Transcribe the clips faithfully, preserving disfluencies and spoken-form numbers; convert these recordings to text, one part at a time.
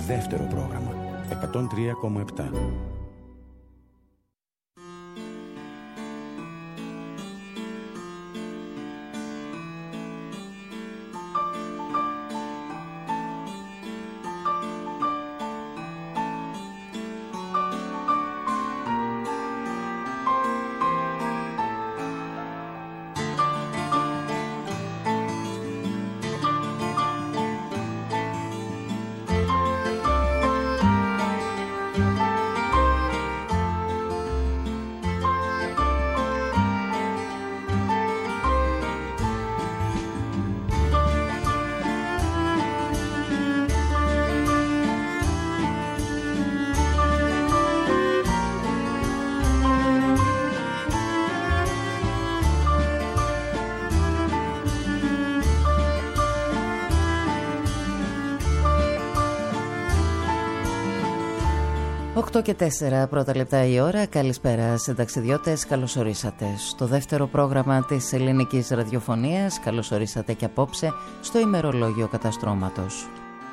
Δεύτερο πρόγραμμα εκατόν τρία κόμμα επτά. οκτώ και τέσσερα πρώτα λεπτά η ώρα. Καλησπέρα σε ταξιδιώτες, καλώς ορίσατε στο δεύτερο πρόγραμμα της ελληνικής ραδιοφωνίας. Καλώς ορίσατε και απόψε στο ημερολόγιο καταστρώματος.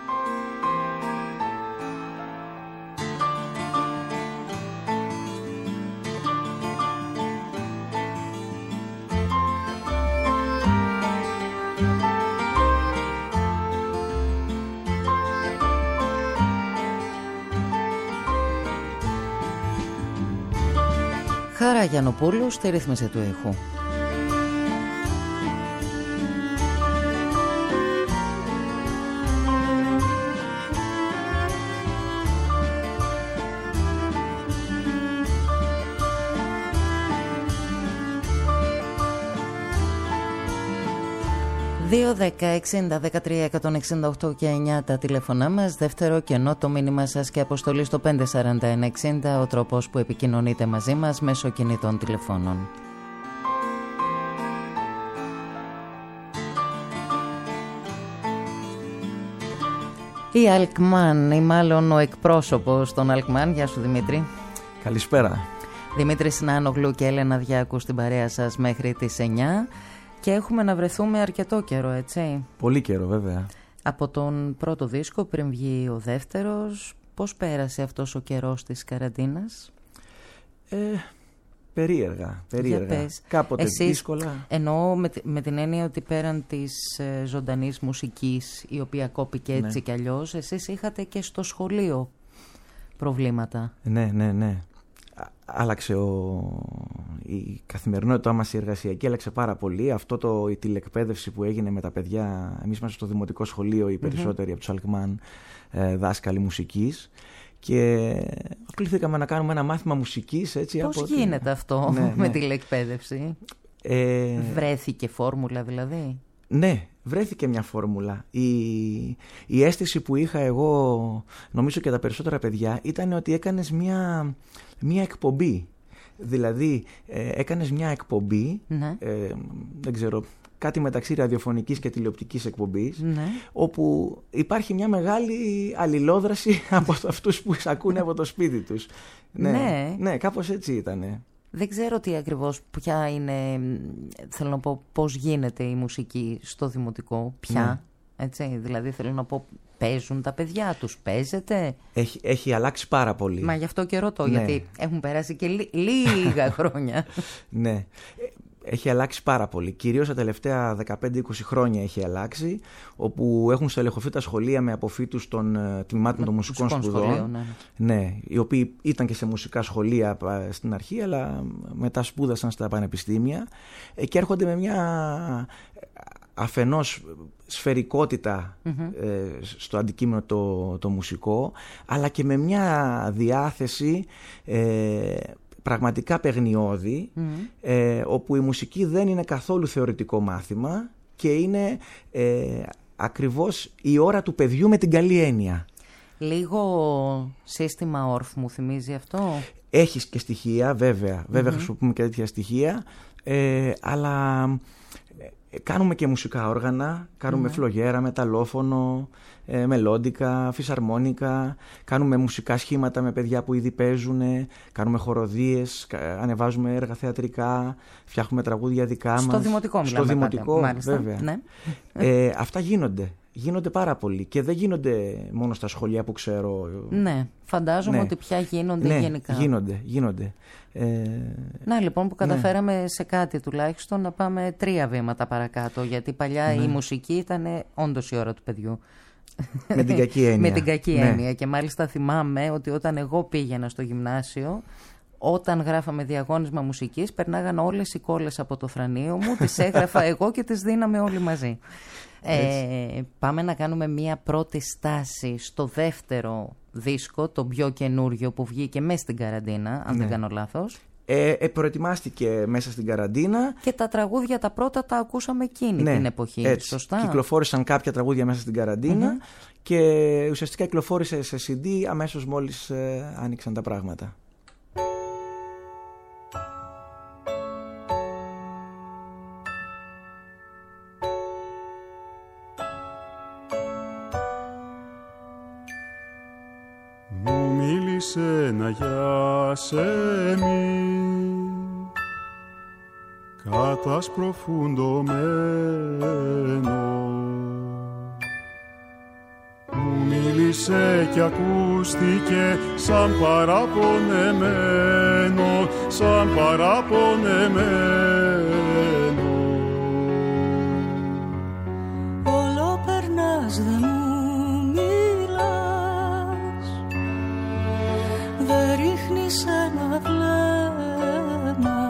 Χάρα Γιαννοπούλου στη ρύθμιση του ήχου. δύο δέκα εξήντα δεκατρία εκατόν εξήντα οκτώ και εννιά τα τηλέφωνά μας. Δεύτερο κενό το μήνυμα σας και αποστολή στο πέντε σαράντα ένα εξήντα, ο τρόπος που επικοινωνείτε μαζί μας μέσω κινητών τηλεφώνων. Η Αλκμάν, ή μάλλον ο εκπρόσωπος των Αλκμάν. Γεια σου Δημήτρη. Καλησπέρα. Δημήτρη Συνάνογλου και Έλενα Διάκου στην παρέα σας μέχρι τις εννιά. Και έχουμε να βρεθούμε αρκετό καιρό, έτσι. Πολύ καιρό, βέβαια. Από τον πρώτο δίσκο πριν βγει ο δεύτερος, πώς πέρασε αυτός ο καιρός της καραντίνας? Ε, περίεργα, περίεργα. Κάποτε εσείς, δύσκολα. Εννοώ με, με την έννοια ότι πέραν της ε, ζωντανής μουσικής, η οποία κόπηκε έτσι, ναι, κι αλλιώς, εσείς είχατε και στο σχολείο προβλήματα. Ναι, ναι, ναι. Άλλαξε ο... η καθημερινότητά μας, η εργασιακή άλλαξε πάρα πολύ. Αυτό το, η τηλεκπαίδευση που έγινε με τα παιδιά, εμείς είμαστε στο δημοτικό σχολείο, οι περισσότεροι mm-hmm. από τους Αλκμάν ε, δάσκαλοι μουσικής, και κληθήκαμε να κάνουμε ένα μάθημα μουσικής. Έτσι, πώς από γίνεται ότι... αυτό ναι, ναι. με τηλεκπαίδευση? Ε... Βρέθηκε φόρμουλα δηλαδή? Ναι, βρέθηκε μια φόρμουλα. Η, η αίσθηση που είχα εγώ, νομίζω και τα περισσότερα παιδιά, ήταν ότι έκανες μια, μια εκπομπή. Δηλαδή, ε, έκανες μια εκπομπή, ναι. ε, δεν ξέρω, κάτι μεταξύ ραδιοφωνικής και τηλεοπτικής εκπομπής, ναι, όπου υπάρχει μια μεγάλη αλληλόδραση από αυτούς που ακούνε από το σπίτι τους. Ναι, ναι. ναι κάπως έτσι ήτανε. Δεν ξέρω τι ακριβώς, ποια είναι, θέλω να πω, πώς γίνεται η μουσική στο δημοτικό, πια, ναι. έτσι, δηλαδή θέλω να πω, παίζουν τα παιδιά τους, παίζετε? Έχει, έχει αλλάξει πάρα πολύ. Μα γι' αυτό και ρωτώ, ναι. γιατί έχουν περάσει και λί, λίγα χρόνια. Ναι. Έχει αλλάξει πάρα πολύ. Κυρίως τα τελευταία δεκαπέντε είκοσι χρόνια έχει αλλάξει, όπου έχουν στελεχωθεί τα σχολεία με αποφύτους των uh, τμήματων των μουσικών σπουδών. Σχολείο, ναι. ναι, οι οποίοι ήταν και σε μουσικά σχολεία στην αρχή, αλλά μετά σπούδασαν στα πανεπιστήμια και έρχονται με μια αφενός σφαιρικότητα mm-hmm. ε, στο αντικείμενο το, το μουσικό, αλλά και με μια διάθεση ε, πραγματικά παιγνιώδη, mm. ε, όπου η μουσική δεν είναι καθόλου θεωρητικό μάθημα και είναι ε, ακριβώς η ώρα του παιδιού με την καλή έννοια. Λίγο σύστημα όρφ μου θυμίζει αυτό. Έχεις και στοιχεία, βέβαια, βέβαια mm-hmm. χρησιμοποιούμε και τέτοια στοιχεία, ε, αλλά κάνουμε και μουσικά όργανα, κάνουμε mm-hmm. φλογέρα, μεταλλόφωνο, ε, μελόντικα, φυσαρμόνικα, κάνουμε μουσικά σχήματα με παιδιά που ήδη παίζουν, κάνουμε χοροδίες, ανεβάζουμε έργα θεατρικά, φτιάχνουμε τραγούδια δικά μας. Στο δημοτικό μιλάμε. Στο δημοτικό, πάντα, βέβαια. Ναι. Ε, αυτά γίνονται. Γίνονται πάρα πολλοί και δεν γίνονται μόνο στα σχολεία που ξέρω. Ναι, φαντάζομαι ναι. ότι πια γίνονται ναι, γενικά. γίνονται, γίνονται. Ε, να λοιπόν που καταφέραμε ναι. σε κάτι τουλάχιστον να πάμε τρία βήματα παρακάτω, γιατί παλιά ναι. η μουσική ήταν όντως η ώρα του παιδιού. Με την κακή έννοια. Με την κακή ναι. έννοια και μάλιστα θυμάμαι ότι όταν εγώ πήγαινα στο γυμνάσιο, όταν γράφαμε διαγώνισμα μουσικής, περνάγαν όλες οι κόλλες από το θρανείο μου, τις έγραφα εγώ και τις δίναμε όλοι μαζί. Ε, πάμε να κάνουμε μία πρώτη στάση στο δεύτερο δίσκο, το πιο καινούριο που βγήκε μέσα στην καραντίνα, αν ναι. δεν κάνω λάθος. Ε, ε, προετοιμάστηκε μέσα στην καραντίνα. Και τα τραγούδια τα πρώτα τα ακούσαμε εκείνη ναι, την εποχή, έτσι. Σωστά. Κυκλοφόρησαν κάποια τραγούδια μέσα στην καραντίνα mm-hmm. και ουσιαστικά κυκλοφόρησε σε σι ντι αμέσως μόλις ε, άνοιξαν τα πράγματα. Ένα για σεμί κατασπροφουντωμένο μου μίλησε κι ακούστηκε σαν παραπονεμένο, σαν παραπονεμένο. Όλο περνάς δε μου δεν ρίχνεις ένα βλέμμα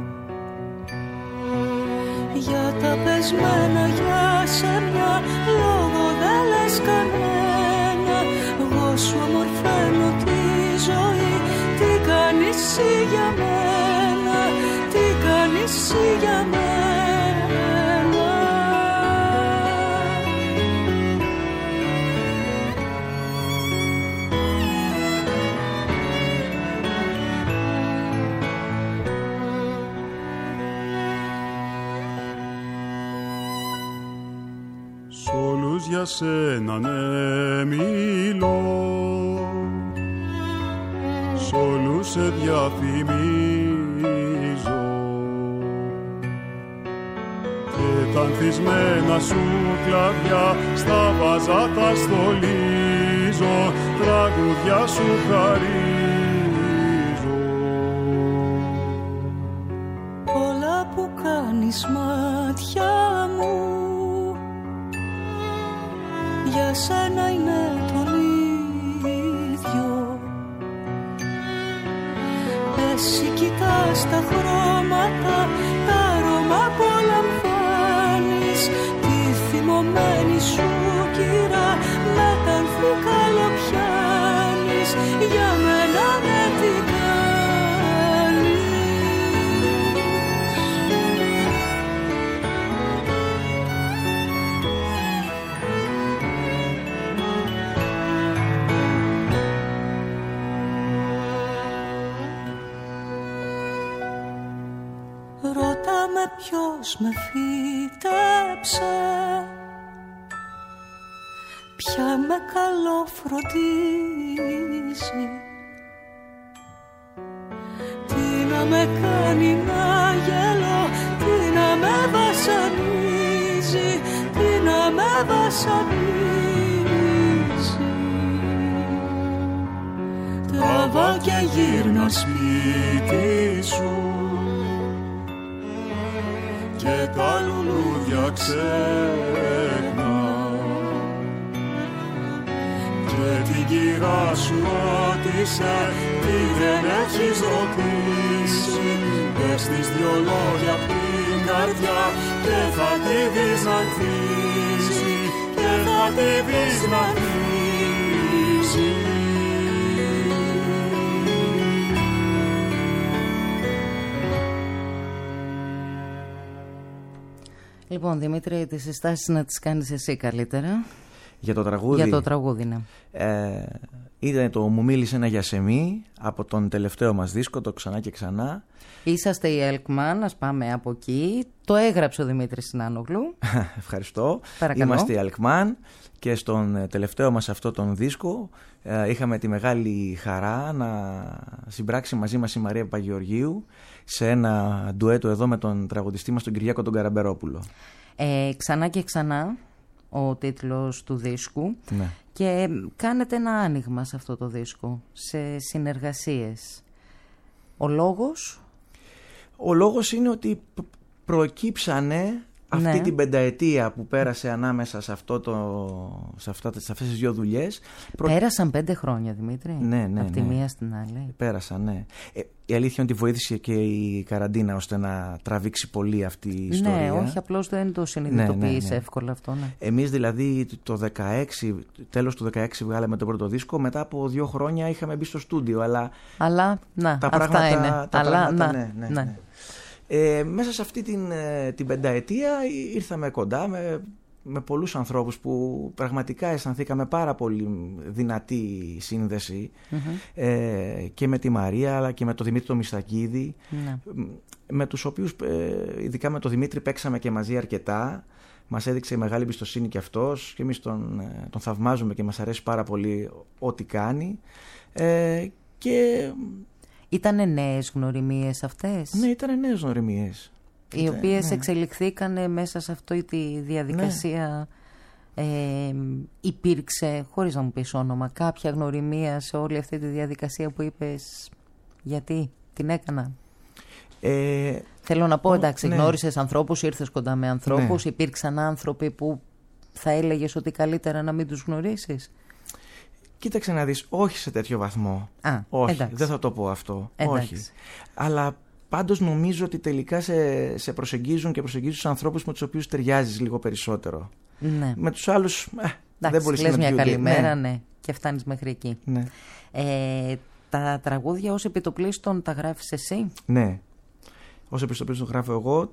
για τα πεσμένα για σεμιά, λόγο δεν λες κανένα. Εγώ σου ομορφαίνω τη ζωή, τι κάνεις εσύ για μένα, τι κάνεις εσύ για μένα. Για σένα ναι μιλώ, σ' όλους σε διαφημίζω και τα ανθισμένα σου κλαδιά στα βαζάτα στολίζω, τραγουδιά σου χαρίζω. Όλα που κάνεις μάτια μου για σένα είναι τον ίδιο. Εσύ κοιτάς τα χρώματα, τα αρώμα απολαμβάνεις, τη θυμωμένη σου κυρά με τα ανθή καλοπιάνεις, για μένα δεν την κάνεις. Ρώτα με ποιος με φύτεψε, ποια με καλό φροντίζει, τι να με κάνει να γελώ, τι να με βασανίζει, τι να με βασανίζει. Τραβά και γύρνα σπίτι σου και τα λουλούδια ξέχνα και την κυρά σου ρώτησε τι δεν έχεις ρωτήσει. Πες της δυο λόγια απ' την καρδιά και θα τη δεις να ανθίζει, και θα τη δεις να ανθίζει. Λοιπόν, Δημήτρη, τις συστάσεις να τις κάνεις εσύ καλύτερα. Για το τραγούδι. Για το τραγούδι, ναι. Ε, ήταν το «Μου μίλησε ένα γιασεμί» από τον τελευταίο μας δίσκο, το «Ξανά και ξανά». Είσαστε η Ελκμάν, ας πάμε από εκεί. Το έγραψε ο Δημήτρης Συνάνογλου. Ευχαριστώ. Παρακαλώ. Είμαστε η Ελκμάν και στον τελευταίο μας αυτό τον δίσκο ε, είχαμε τη μεγάλη χαρά να συμπράξει μαζί μας η Μαρία Παπαγεωργίου σε ένα ντουέτο εδώ με τον τραγουδιστή μας τον Κυριάκο τον Καραμπερόπουλο. Ε, ξανά και ξανά. ο τίτλος του δίσκου. Ναι. Και κάνετε ένα άνοιγμα σε αυτό το δίσκο, σε συνεργασίες. Ο λόγος? Ο λόγος είναι ότι προκύψανε αυτή ναι. την πενταετία που πέρασε ανάμεσα σε, αυτό το, σε, αυτά, σε αυτές τις δύο δουλειές. Προ... Πέρασαν πέντε χρόνια, Δημήτρη. Ναι, ναι, από τη ναι. μία στην άλλη. Πέρασαν, ναι. Ε, η αλήθεια είναι ότι βοήθησε και η καραντίνα ώστε να τραβήξει πολύ αυτή η ιστορία. Ναι, όχι, απλώς δεν το συνειδητοποιείς ναι, ναι, ναι. εύκολα αυτό. Ναι. Εμείς δηλαδή το δεκαέξι, τέλος του δεκαέξι βγάλαμε τον πρώτο δίσκο, μετά από δύο χρόνια είχαμε μπει στο στούντιο. Αλλά, αλλά να, τα αυτά πράγματα, είναι. Τα αλλά, πράγματα, να, ναι, ναι, ναι. ναι. Ε, μέσα σε αυτή την, την πενταετία ήρθαμε κοντά με, με πολλούς ανθρώπους που πραγματικά αισθανθήκαμε πάρα πολύ δυνατή σύνδεση mm-hmm. ε, και με τη Μαρία αλλά και με τον Δημήτρη τον Μιστακίδη mm-hmm. με τους οποίους ε, ειδικά με τον Δημήτρη παίξαμε και μαζί αρκετά. Μας έδειξε μεγάλη εμπιστοσύνη και αυτός και εμείς τον, τον θαυμάζουμε και μας αρέσει πάρα πολύ ό,τι κάνει ε, και... Ήτανε νέες γνωριμίες αυτές? Ναι, ήτανε νέες γνωριμίες. Οι Είτε, οποίες ναι. εξελιχθήκανε μέσα σε αυτή τη διαδικασία. Ναι. Ε, υπήρξε, χωρίς να μου πεις όνομα, κάποια γνωριμία σε όλη αυτή τη διαδικασία που είπες γιατί την έκανα? Ε, Θέλω να πω, εντάξει, ναι. γνώρισες ανθρώπους, ήρθες κοντά με ανθρώπους, ναι. υπήρξαν άνθρωποι που θα έλεγες ότι καλύτερα να μην τους γνωρίσεις? Κοίταξε να δεις, όχι σε τέτοιο βαθμό. Α, όχι, εντάξει. δεν θα το πω αυτό. Εντάξει. Όχι. Αλλά πάντως νομίζω ότι τελικά σε, σε προσεγγίζουν και προσεγγίζουν τους ανθρώπους με τους οποίους ταιριάζεις λίγο περισσότερο. Ναι. Με τους άλλους ε, εντάξει, δεν μπορείς να λες μια καλημέρα, ναι. ναι, και φτάνεις μέχρι εκεί. Ναι. Ε, τα τραγούδια ως επιτοπλίστων τα γράφεις εσύ? Ναι. Ως επιτοπλίστων γράφω εγώ.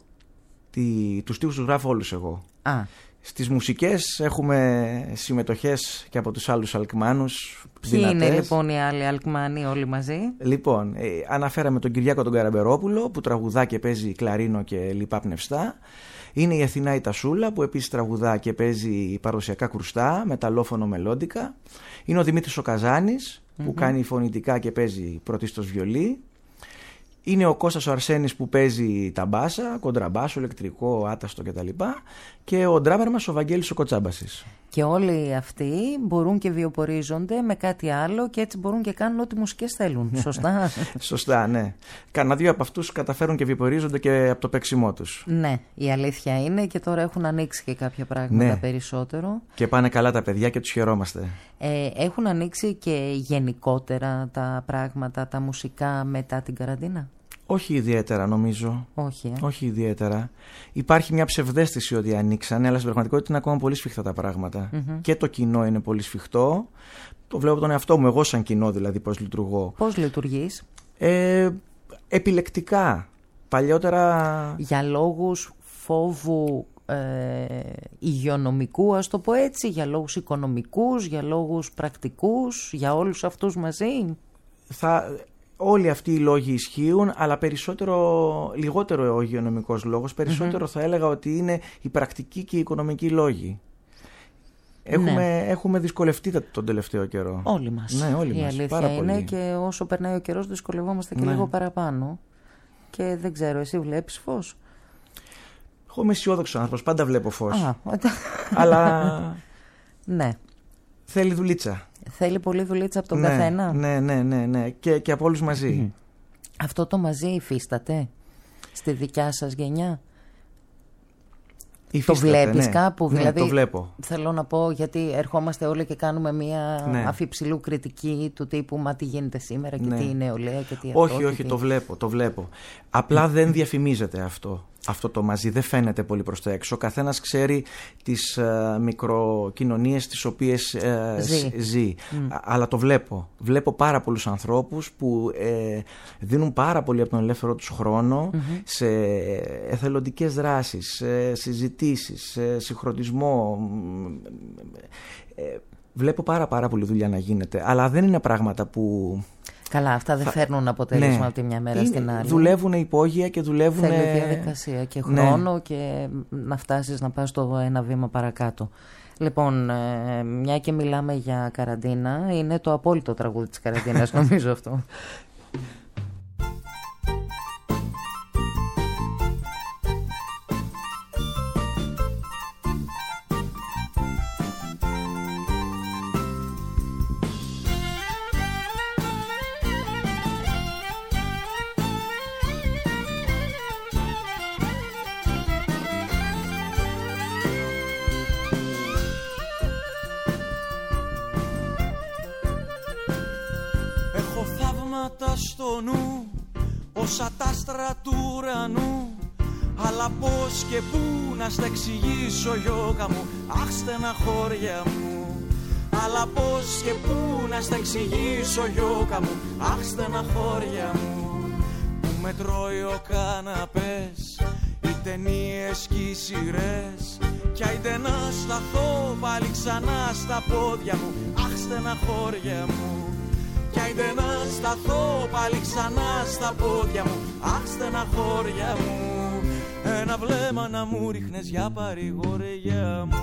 Τη, τους στίχους τους γράφω όλους εγώ. Α. Στις μουσικές έχουμε συμμετοχές και από τους άλλους αλκμάνους. Ποιοι δυνατές. Είναι λοιπόν οι άλλοι αλκμάνοι όλοι μαζί? Λοιπόν, ε, αναφέραμε τον Κυριάκο τον Καραμπερόπουλο που τραγουδά και παίζει κλαρίνο και λοιπά πνευστά. Είναι η Αθηνά η Τασούλα που επίσης τραγουδά και παίζει παραδοσιακά κρουστά, μεταλλόφωνο μελόντικα. Είναι ο Δημήτρης ο Καζάνης που mm-hmm. κάνει φωνητικά και παίζει πρωτίστως βιολί. Είναι ο Κώστας ο Αρσένης που παίζει τα μπάσα, κοντραμπάσο, ηλεκτρικό, άταστο κτλ. Και ο ντράμερ μας ο Βαγγέλης ο Κοτσάμπασης. Και όλοι αυτοί μπορούν και βιοπορίζονται με κάτι άλλο και έτσι μπορούν και κάνουν ό,τι μουσικές θέλουν. Σωστά? Σωστά, ναι. Κάνα δύο από αυτούς καταφέρουν και βιοπορίζονται και από το παίξιμό τους. Ναι, η αλήθεια είναι και τώρα έχουν ανοίξει και κάποια πράγματα ναι. περισσότερο. Και πάνε καλά τα παιδιά και τους χαιρόμαστε. Ε, έχουν ανοίξει και γενικότερα τα πράγματα, τα μουσικά μετά την καραντίνα? Όχι ιδιαίτερα νομίζω. Όχι, ε. Όχι ιδιαίτερα. Υπάρχει μια ψευδαίσθηση ότι ανοίξανε, αλλά στην πραγματικότητα είναι ακόμα πολύ σφιχτά τα πράγματα. Mm-hmm. Και το κοινό είναι πολύ σφιχτό. Το βλέπω από τον εαυτό μου, εγώ σαν κοινό δηλαδή πώς λειτουργώ. Πώς λειτουργείς? Ε, επιλεκτικά. Παλιότερα... Για λόγους φόβου ε, υγειονομικού, ας το πω έτσι, για λόγους οικονομικούς, για λόγους πρακτικούς, για όλους αυτούς μαζί? Θα... Όλοι αυτοί οι λόγοι ισχύουν, αλλά περισσότερο, λιγότερο ο υγειονομικός λόγος, περισσότερο mm-hmm. θα έλεγα ότι είναι οι πρακτικοί και οι οικονομικοί λόγοι. Έχουμε, ναι. έχουμε δυσκολευτεί τον τελευταίο καιρό. Όλοι μας. Ναι, όλοι η μας. αλήθεια Πάρα είναι πολύ. Και όσο περνάει ο καιρός δυσκολευόμαστε και ναι. λίγο παραπάνω. Και δεν ξέρω, εσύ βλέπεις φως? Εγώ είμαι αισιόδοξος άνθρωπος, πάντα βλέπω φως. Α, αλλά ναι. θέλει δουλίτσα. Θέλει πολύ δουλίτσα από τον ναι, καθένα. Ναι, ναι, ναι, ναι. Και, και από όλους μαζί. Mm. Αυτό το μαζί υφίσταται στη δικιά σας γενιά? Υφίσταται, το βλέπεις ναι. κάπου? Ναι, δηλαδή, το βλέπω. Θέλω να πω, γιατί ερχόμαστε όλοι και κάνουμε μια ναι. αφιψηλού κριτική του τύπου μα τι γίνεται σήμερα και ναι. τι είναι νεολαία και τι όχι, αυτό. όχι, τι... το βλέπω, το βλέπω. Απλά δεν διαφημίζεται αυτό. Αυτό το μαζί δεν φαίνεται πολύ προς τα έξω. Ο καθένας ξέρει τις uh, μικροκοινωνίες τις οποίες uh, ζει. ζει. Mm. Αλλά το βλέπω. Βλέπω πάρα πολλούς ανθρώπους που ε, δίνουν πάρα πολύ από τον ελεύθερο τους χρόνο mm-hmm. σε εθελοντικές δράσεις, σε συζητήσεις, σε συγχρονισμό. Ε, βλέπω πάρα πάρα πολύ δουλειά να γίνεται. Αλλά δεν είναι πράγματα που... Καλά, αυτά δεν θα... φέρνουν αποτέλεσμα ναι. από τη μια μέρα είναι, στην άλλη. Δουλεύουν υπόγεια και δουλεύουν... Θέλει διαδικασία και χρόνο ναι. και να φτάσεις να πας το ένα βήμα παρακάτω. Λοιπόν, ε, μια και μιλάμε για καραντίνα, είναι το απόλυτο τραγούδι της καραντίνας, νομίζω αυτό. ονόματα στο νου, όσα τα άστρα του ουρανού. Αλλά πώς και πού να στα εξηγήσω, γιώκα μου, αχ στεναχώρια μου. Αλλά πώς και πού να στα εξηγήσω, γιώκα μου, αχ στεναχώρια μου. Που με τρώει ο καναπές, οι ταινίες κι οι σειρές, κι άιντε να σταθώ πάλι ξανά στα πόδια μου, αχ στεναχώρια μου. Κι άιντε να σταθώ πάλι ξανά στα πόδια μου, αχ στεναχώρια μου. Ένα βλέμμα να μου ρίχνες για παρηγοριά μου.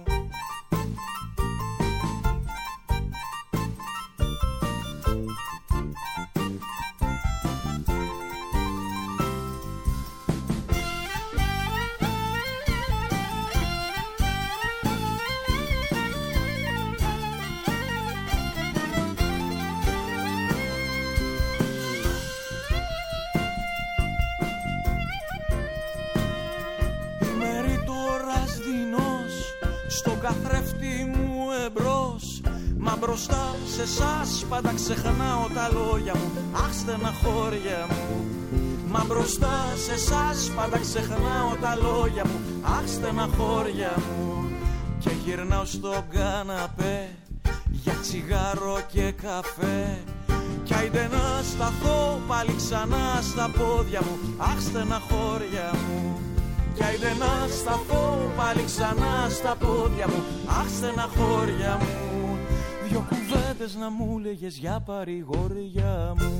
Καθρέφτη μου εμπρός, μα μπροστά σε εσάς πάντα ξεχνάω τα λόγια μου, αχ στεναχώρια μου. Μα μπροστά σε εσάς πάντα ξεχνάω τα λόγια μου, αχ στεναχώρια μου. Και γυρνάω στον καναπέ για τσιγάρο και καφέ, κι άιντε να σταθώ πάλι ξανά στα πόδια μου, αχ στεναχώρια μου. Κι άιντε να σταθώ πάλι ξανά στα πόδια μου, αχ στεναχώρια μου. Δυο κουβέντες να μου λέγες για παρηγοριά μου.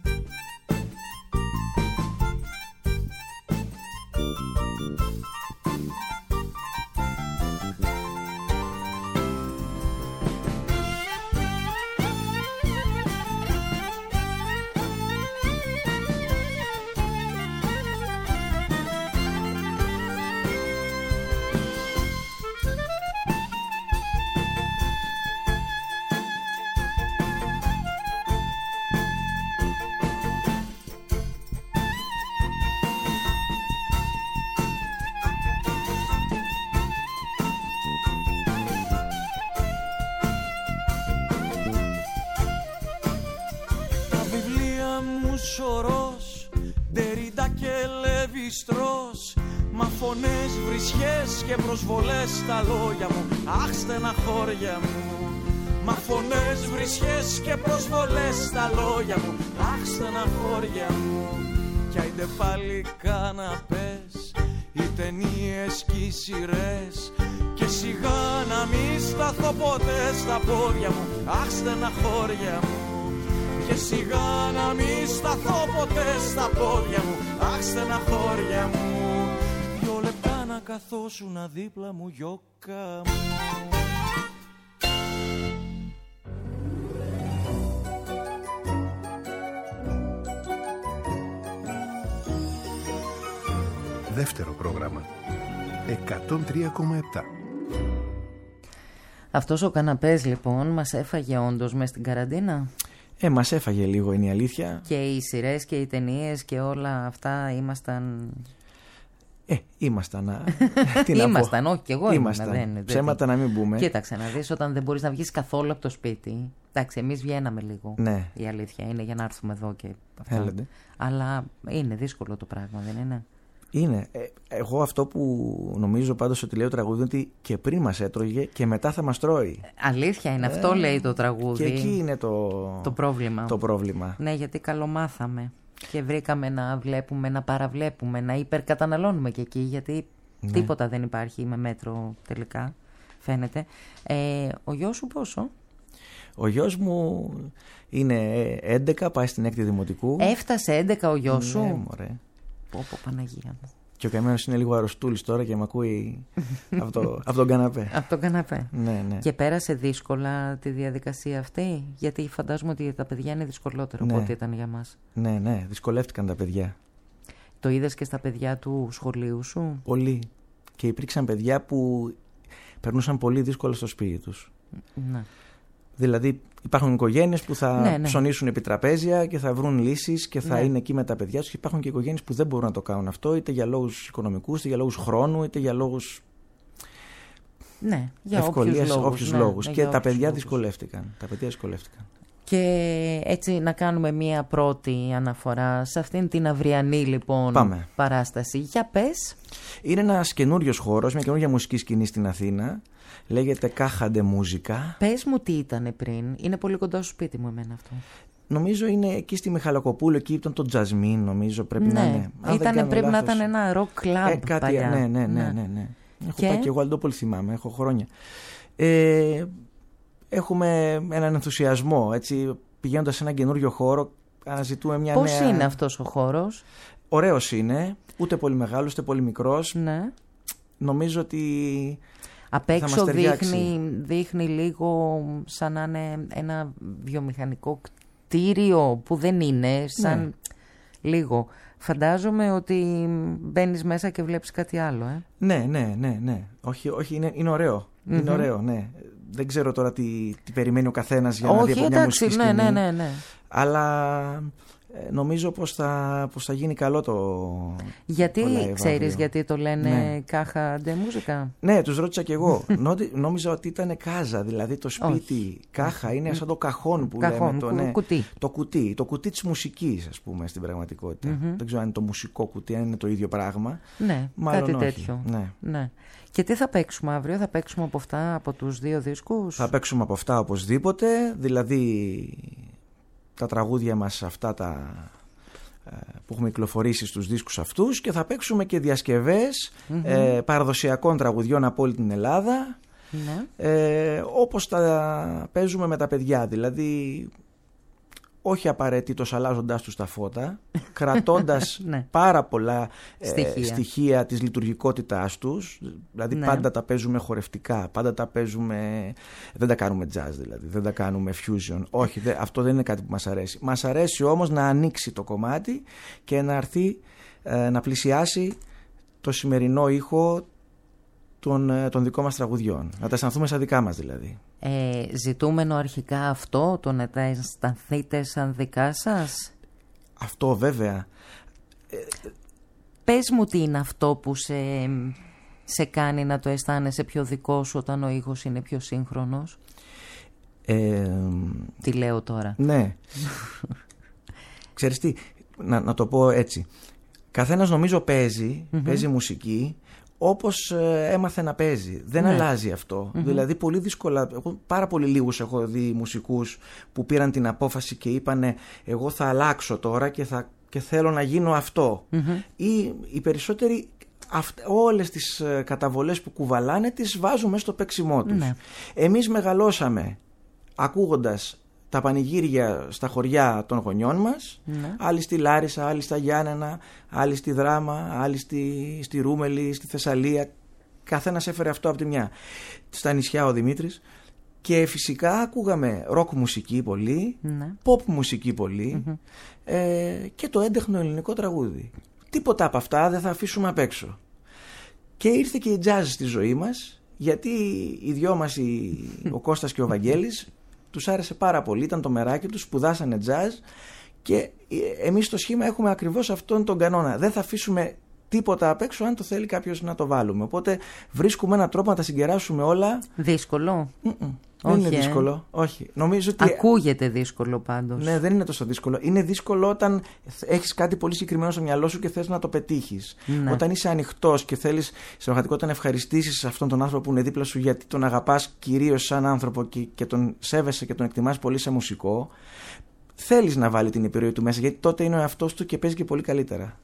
Σωρός, Ντερίντα και Λεβιστρός, μα φωνές, βρισιές και προσβολές στα λόγια μου, αχ στεναχώρια μου. Μα φωνές, βρισιές και προσβολές στα λόγια μου, αχ στεναχώρια μου. Κι άιντε πάλι καναπές, οι ταινίες κι οι σειρές, και σιγά να μη σταθώ ποτέ στα πόδια μου, αχ στεναχώρια μου. Και σιγά να μη σταθώ ποτέ στα πόδια μου, αχ στεναχώρια μου. Δυο λεπτά να καθόσουνα δίπλα μου, γιώκα μου. Δεύτερο πρόγραμμα εκατόν τρία κόμμα επτά. Αυτός ο καναπές λοιπόν μας έφαγε όντως μες στην καραντίνα. Ε, μας έφαγε λίγο, είναι η αλήθεια. Και οι σειρές και οι ταινίες και όλα αυτά ήμασταν... Ε, ήμασταν. Τι να ήμασταν, όχι και εγώ ήμασταν. ήμουν. Δεν, ψέματα δεν... να μην πούμε. Κοίταξε να δεις, όταν δεν μπορείς να βγεις καθόλου από το σπίτι. Εντάξει, εμείς βγαίναμε λίγο. Ναι. Η αλήθεια είναι, για να έρθουμε εδώ και αυτά. Έλατε. Αλλά είναι δύσκολο το πράγμα, δεν είναι? Είναι. Ε, εγώ αυτό που νομίζω πάντως ότι λέει ο τραγούδι είναι ότι και πριν μας έτρωγε και μετά θα μας τρώει. Αλήθεια είναι, ε, αυτό λέει το τραγούδι. Και εκεί είναι το, το, πρόβλημα. το πρόβλημα. Ναι, γιατί καλομάθαμε και βρήκαμε να βλέπουμε, να παραβλέπουμε, να υπερκαταναλώνουμε και εκεί, γιατί ναι. Τίποτα δεν υπάρχει με μέτρο τελικά, φαίνεται. Ε, ο γιος σου πόσο? Ο γιος μου είναι έντεκα, πάει στην έκτη δημοτικού. Έφτασε έντεκα ο γιος σου? Ναι, μωρέ. Πω πω, Παναγία μου. Και ο καημένος είναι λίγο αρρωστούλης τώρα και με ακούει από, το, από τον καναπέ. Από τον καναπέ. Ναι, ναι. Και πέρασε δύσκολα τη διαδικασία αυτή? Γιατί φαντάζομαι ότι τα παιδιά είναι δυσκολότερο ναι. από ό,τι ήταν για μας. Ναι, ναι, δυσκολεύτηκαν τα παιδιά. Το είδες και στα παιδιά του σχολείου σου? Πολύ. Και υπήρξαν παιδιά που περνούσαν πολύ δύσκολα στο σπίτι τους. Ναι. Δηλαδή υπάρχουν οικογένειες που θα ναι, ναι. ψωνίσουν επί τραπέζια και θα βρουν λύσεις και θα ναι. είναι εκεί με τα παιδιά τους. Και υπάρχουν και οικογένειες που δεν μπορούν να το κάνουν αυτό, είτε για λόγους οικονομικούς, είτε για λόγους χρόνου, είτε για λόγους ναι, για ευκολίας, όποιους λόγους. όποιους Ναι, λόγους. ναι, και τα παιδιά λόγους. δυσκολεύτηκαν. Τα παιδιά δυσκολεύτηκαν. Και έτσι να κάνουμε μία πρώτη αναφορά σε αυτήν την αυριανή λοιπόν Πάμε. παράσταση. Για πες. Είναι ένας καινούριος χώρος, μια καινούργια μουσική σκηνή στην Αθήνα. Λέγεται Κάχαντε Μούζικα. Πες μου τι ήταν πριν. Είναι πολύ κοντά στο σπίτι μου εμένα αυτό. Νομίζω είναι εκεί στη Μιχαλακοπούλου, εκεί ήταν το Τζασμίν, νομίζω πρέπει ναι. να είναι. Αν Ήτανε, πρέπει λάθος, να ήταν ένα rock club ε, κάτι, παλιά. Ναι, ναι, ναι, ναι, ναι, ναι. Έχω και... πάει και εγώ, αλλά το πολύ θυμάμαι, έχω χρόνια. Ε, έχουμε έναν ενθουσιασμό, έτσι, πηγαίνοντας σε έναν καινούριο χώρο, αναζητούμε μια Πώς νέα... είναι αυτός ο χώρος? Ωραίος είναι, ούτε πολύ μεγάλος, ούτε πολύ μικρός. Ναι. Νομίζω ότι απ' έξω δείχνει, δείχνει λίγο σαν να είναι ένα βιομηχανικό κτίριο που δεν είναι, σαν ναι. λίγο. Φαντάζομαι ότι μπαίνεις μέσα και βλέπεις κάτι άλλο, ε? Ναι, ναι, ναι, ναι. Όχι, όχι είναι, είναι ωραίο. Mm-hmm. Είναι ωραίο, ναι. Δεν ξέρω τώρα τι, τι περιμένει ο καθένας για όχι, να δει από μια μουσική σκηνή. Ναι, ναι, ναι, ναι. Αλλά νομίζω πως θα, πως θα γίνει καλό το... Γιατί, το ξέρεις γιατί το λένε ναι. Κάχαντε Μούζικα? Ναι, τους ρώτησα κι εγώ. Νόμιζα ότι ήταν κάζα, δηλαδή το σπίτι. Όχι. Κάχα είναι σαν το καχόν που καχόν, λέμε. Το, ναι, κουτί. Το κουτί. Το κουτί της μουσικής, ας πούμε, στην πραγματικότητα. Mm-hmm. Δεν ξέρω αν είναι το μουσικό κουτί, αν είναι το ίδιο πράγμα. Ναι, μάλλον κάτι όχι. τέτοιο. Ναι. Ναι. Και τι θα παίξουμε αύριο? Θα παίξουμε από αυτά, από τους δύο δίσκους? Θα παίξουμε από αυτά οπωσδήποτε. Δηλαδή τα τραγούδια μας αυτά τα... που έχουμε κυκλοφορήσει στους δίσκους αυτούς, και θα παίξουμε και διασκευές mm-hmm. ε, παραδοσιακών τραγουδιών από όλη την Ελλάδα mm-hmm. ε, όπως τα παίζουμε με τα παιδιά, δηλαδή όχι απαραίτητος αλλάζοντάς τους τα φώτα, κρατώντας ναι. πάρα πολλά ε, στοιχεία. στοιχεία της λειτουργικότητάς τους, δηλαδή ναι. πάντα τα παίζουμε χορευτικά, πάντα τα παίζουμε, δεν τα κάνουμε jazz δηλαδή, δεν τα κάνουμε fusion, όχι, δε, αυτό δεν είναι κάτι που μας αρέσει. Μας αρέσει όμως να ανοίξει το κομμάτι και να έρθει ε, να πλησιάσει το σημερινό ήχο των, των δικών μας τραγουδιών, να τα αισθανθούμε σαν δικά μας δηλαδή. Ε, ζητούμενο αρχικά αυτό, το να τα αισθανθείτε σαν δικά σας? Αυτό βέβαια. Πες μου τι είναι αυτό που σε, σε κάνει να το αισθάνεσαι πιο δικό σου όταν ο ήχος είναι πιο σύγχρονος? Ε, τι λέω τώρα? Ναι. Ξέρεις τι, να, να το πω έτσι. Καθένας νομίζω παίζει, mm-hmm. παίζει μουσική όπως ε, έμαθε να παίζει. Δεν ναι. αλλάζει αυτό. Mm-hmm. Δηλαδή πολύ δύσκολα, εγώ πάρα πολύ λίγους έχω δει μουσικούς που πήραν την απόφαση και είπανε εγώ θα αλλάξω τώρα και, θα, και θέλω να γίνω αυτό. Mm-hmm. Ή οι περισσότεροι αυ, όλες τις ε, καταβολές που κουβαλάνε τις βάζουν μέσα στο παίξιμό τους. Ναι. Εμείς μεγαλώσαμε ακούγοντας τα πανηγύρια στα χωριά των γονιών μας, ναι. άλλοι στη Λάρισα, άλλοι στα Γιάννενα, άλλοι στη Δράμα, άλλοι στη, στη Ρούμελη, στη Θεσσαλία. Καθένας έφερε αυτό από τη μια. Στα νησιά ο Δημήτρης. Και φυσικά ακούγαμε ροκ μουσική πολύ, ναι. pop μουσική πολύ mm-hmm. ε, και το έντεχνο ελληνικό τραγούδι. Τίποτα από αυτά δεν θα αφήσουμε απ' έξω. Και ήρθε και η jazz στη ζωή μας, γιατί οι δυο μας, οι, ο Κώστας και ο Βαγγέλης, τους άρεσε πάρα πολύ, ήταν το μεράκι τους, σπουδάσανε jazz και εμείς στο σχήμα έχουμε ακριβώς αυτόν τον κανόνα. Δεν θα αφήσουμε τίποτα απ' έξω αν το θέλει κάποιος να το βάλουμε. Οπότε βρίσκουμε έναν τρόπο να τα συγκεράσουμε όλα. Δύσκολο. Mm-mm. Δεν είναι δύσκολο. Όχι. Νομίζω ότι... Ακούγεται δύσκολο πάντως. Ναι, δεν είναι τόσο δύσκολο. Είναι δύσκολο όταν έχεις κάτι πολύ συγκεκριμένο στο μυαλό σου και θες να το πετύχεις. Ναι. Όταν είσαι ανοιχτός και θέλεις σε πραγματικότητα να ευχαριστήσεις αυτόν τον άνθρωπο που είναι δίπλα σου, γιατί τον αγαπάς κυρίως σαν άνθρωπο και, και τον σέβεσαι και τον εκτιμάς πολύ σε μουσικό, θέλεις να βάλει την επιρροή του μέσα, γιατί τότε είναι ο εαυτός του και παίζει και πολύ καλύτερα.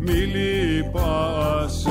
μη λυπάσαι.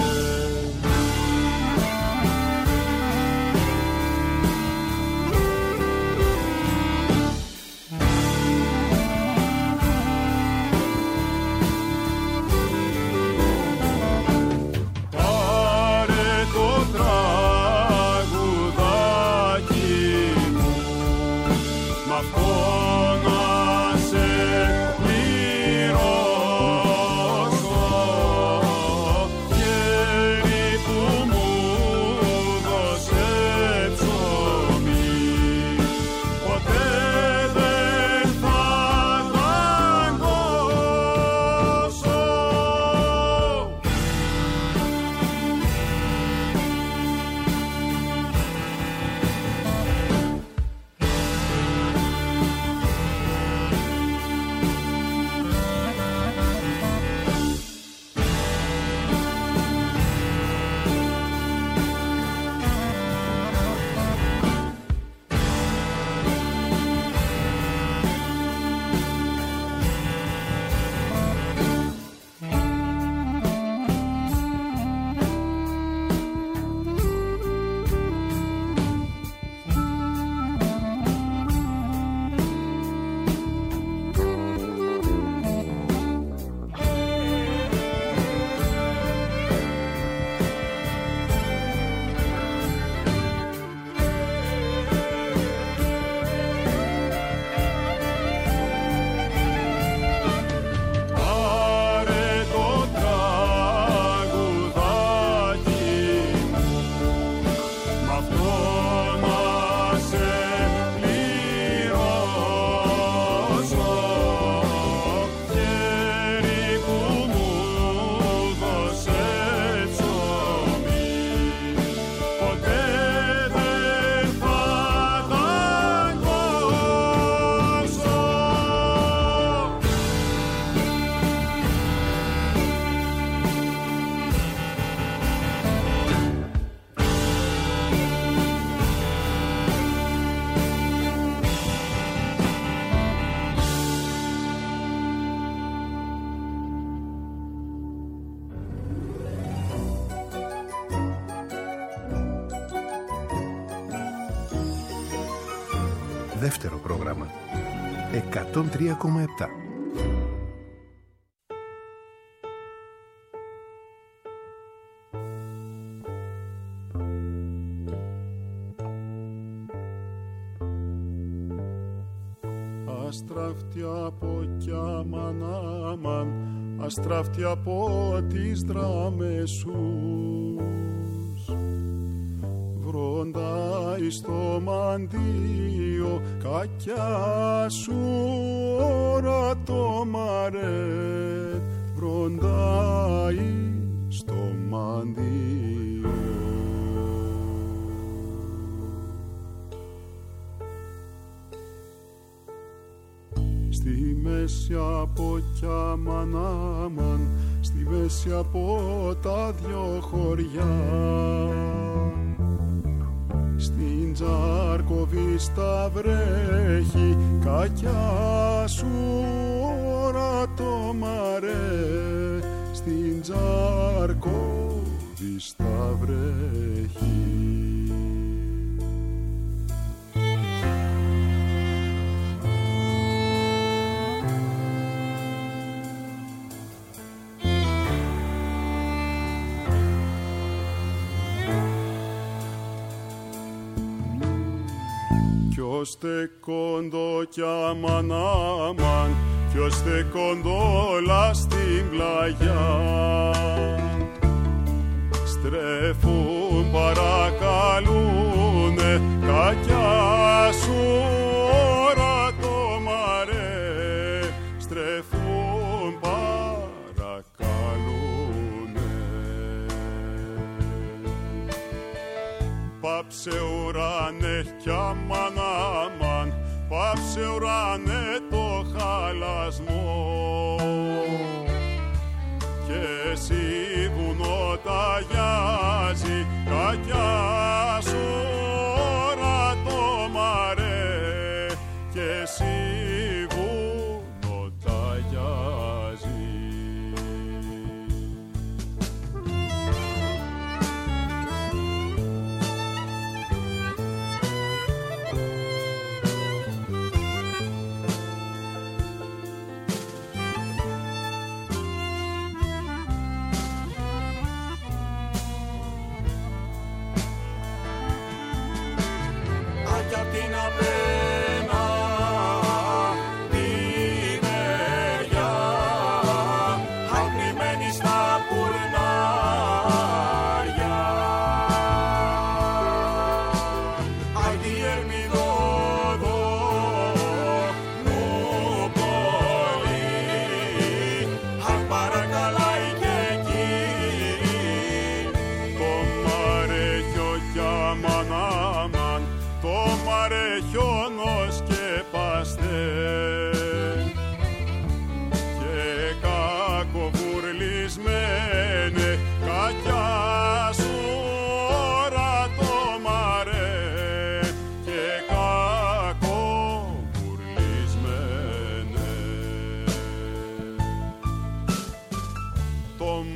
Δεύτερο πρόγραμμα εκατόν τρία κόμμα επτά. Αστράφτη από κι αμαν αμαν, αστράφτη από τις δράμες σους, βροντάει στο μαντίο κακιά σου ορατό μαρέ, βροντάει στο μαντίο. Στη μέση από κι αμαν αμαν, στη μέση από τα δυο χωριά, στην Τζάρκοβιστα βρέχει κακιά σου ορατό μαρέ, στην Τζάρκοβιστα βρέχει. Ποιος στεκόντο κι αμαν αμαν, ποιος στεκόντολα στην πλαγιά, στρέφουν παρακαλούνε κακιά σου ορατό μαρέ, στρέφουν παρακαλούνε. Πάψε ουρανέ κι αμαν αμαν, πάψε ουρανέ το χαλασμό, και εσύ βουνό ταγιάζει κακιά σου ορατό μαρέ, και εσύ βουνό ταγιάζει.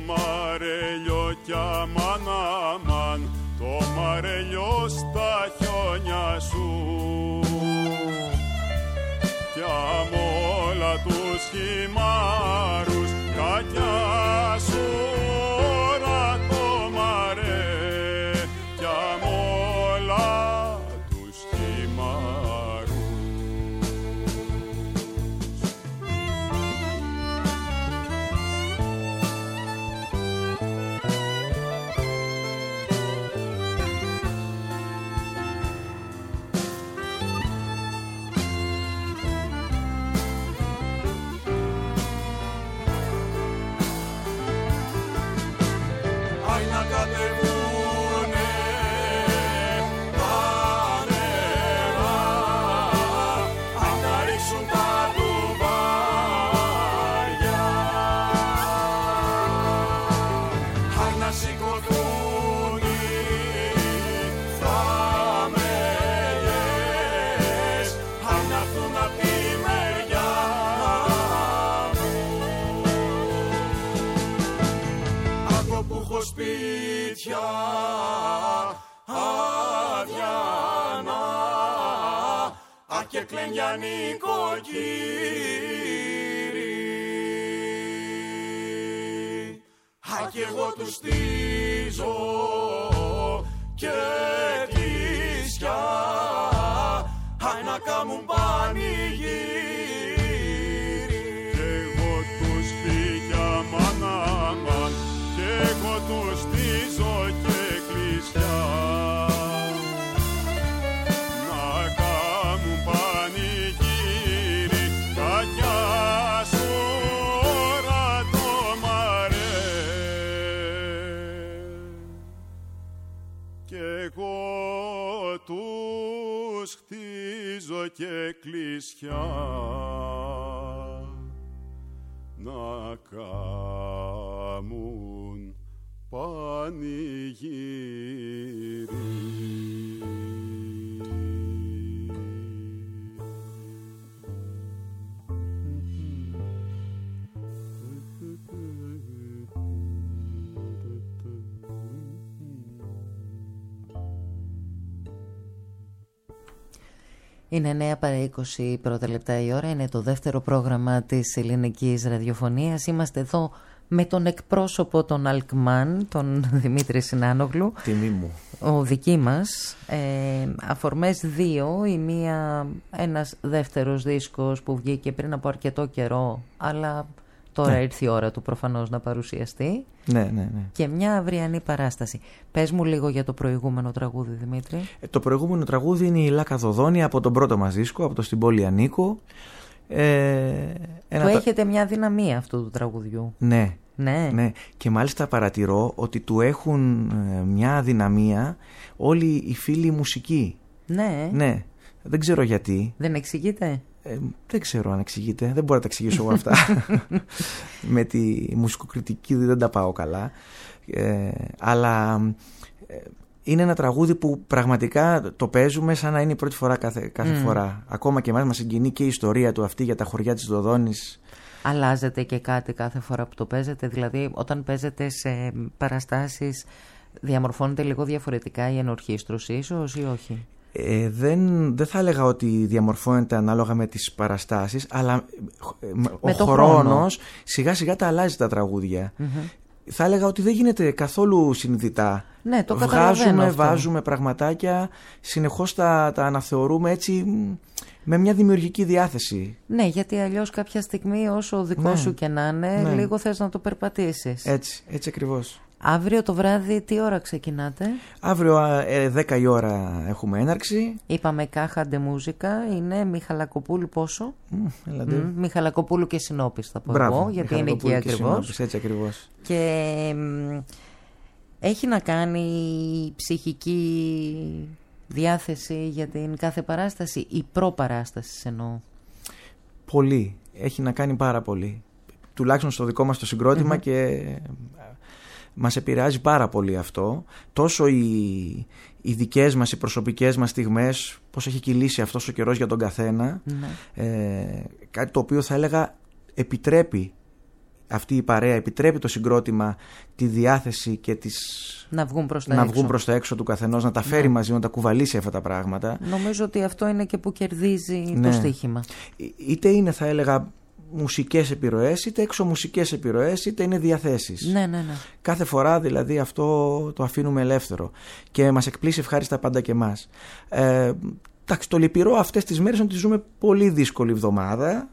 μαρέλιο κι αμάν αμάν, το μαρέλιο στα χιόνια σου κι αμ' όλα τους χυμάρους κακιά σου ώρα το μαρέ κι αμ' όλα τους χυμάρους. Σπίτια αδιανά, αχ και κλαίγια νοικοκύρη, αχ και εγώ τους στίζω και κλεισιά, αχ να κάμουν πανηγύρι. Κι εγώ τους πήγια μανάμαν, εγώ τους στίζω και κλεισιά να κάμουν πανηγύρι κακιά σου ώρα το μαρέ κι εγώ τους χτίζω και κλεισιά να κάμουν πανηγύρι. Είναι εννέα παρά είκοσι πρώτα λεπτά η ώρα, είναι το δεύτερο πρόγραμμα της ελληνικής ραδιοφωνίας. Είμαστε εδώ με τον εκπρόσωπο των Αλκμάν, τον Δημήτρη Συνάνογλου. Τιμή μου. Ο δική μας. Ε, αφορμές δύο, η μία ένας δεύτερος δίσκος που βγήκε πριν από αρκετό καιρό, αλλά τώρα ναι. ήρθε η ώρα του προφανώς να παρουσιαστεί. Ναι, ναι, ναι. Και μια αυριανή παράσταση. Πες μου λίγο για το προηγούμενο τραγούδι, Δημήτρη. Ε, το προηγούμενο τραγούδι είναι η Λάκα Δοδόνια από τον πρώτο μας δίσκο, από το Στην Πόλη Ανήκω. Ε, ένα του έχετε μια δυναμία αυτού του τραγουδιού. Ναι, ναι. ναι. Και μάλιστα παρατηρώ ότι του έχουν ε, μια δυναμία όλοι οι φίλοι μουσικοί. Ναι. Ναι. Δεν ξέρω γιατί. Δεν εξηγείται. Ε, δεν ξέρω αν εξηγείται. Δεν μπορώ να τα εξηγήσω εγώ αυτά. Με τη μουσικοκριτική δεν τα πάω καλά. Ε, αλλά ε, είναι ένα τραγούδι που πραγματικά το παίζουμε σαν να είναι η πρώτη φορά κάθε, κάθε mm. φορά. Ακόμα και εμάς μας συγκινεί και η ιστορία του αυτή για τα χωριά της Δοδόνης. Αλλάζεται και κάτι κάθε φορά που το παίζετε? Δηλαδή όταν παίζετε σε παραστάσεις διαμορφώνεται λίγο διαφορετικά η ενορχήστρωση ίσως ή όχι? Ε, δεν, δεν θα έλεγα ότι διαμορφώνεται ανάλογα με τις παραστάσεις, αλλά με ο χρόνος χρόνο. σιγά σιγά τα αλλάζει τα τραγούδια. Mm-hmm. Θα έλεγα ότι δεν γίνεται καθόλου συνειδητά. Ναι, το Βγάζουμε, αυτό. βάζουμε πραγματάκια, συνεχώς τα, τα αναθεωρούμε έτσι με μια δημιουργική διάθεση. Ναι, γιατί αλλιώς κάποια στιγμή όσο ο δικό ναι. σου και να είναι, ναι. λίγο θες να το περπατήσεις. Έτσι, έτσι ακριβώς. Αύριο το βράδυ τι ώρα ξεκινάτε? Αύριο ε, δέκα η ώρα έχουμε έναρξη. Είπαμε Κάχα ντε Μούζικα. Είναι Μιχαλακοπούλου πόσο? Mm, mm, Μιχαλακοπούλου και Συνόπης θα πω Μπράβο, εγώ, γιατί είναι εκεί ακριβώς. Έτσι ακριβώς. Και μ, έχει να κάνει ψυχική διάθεση για την κάθε παράσταση ή προπαράσταση εννοώ? Πολύ. Έχει να κάνει πάρα πολύ. Τουλάχιστον στο δικό μας το συγκρότημα mm-hmm. και μας επηρεάζει πάρα πολύ αυτό. Τόσο οι, οι δικές μας, οι προσωπικές μας στιγμές, πώς έχει κυλήσει αυτός ο καιρός για τον καθένα. Mm-hmm. Ε, κάτι το οποίο θα έλεγα επιτρέπει αυτή η παρέα επιτρέπει το συγκρότημα τη διάθεση και τις... να βγουν προς τα, να έξω. Βγουν προς τα έξω του καθενός, να τα φέρει ναι. μαζί, να τα κουβαλήσει αυτά τα πράγματα. Νομίζω ότι αυτό είναι και που κερδίζει ναι. το στοίχημα. Είτε είναι, θα έλεγα, μουσικές επιρροές, είτε εξωμουσικές επιρροές, είτε είναι διαθέσεις. Ναι, ναι, ναι. Κάθε φορά δηλαδή αυτό το αφήνουμε ελεύθερο και μας εκπλήσει ευχάριστα πάντα και εμάς. Ε, εντάξει, το λυπηρό αυτές τις μέρες είναι ότι ζούμε πολύ δύσκολη εβδομάδα.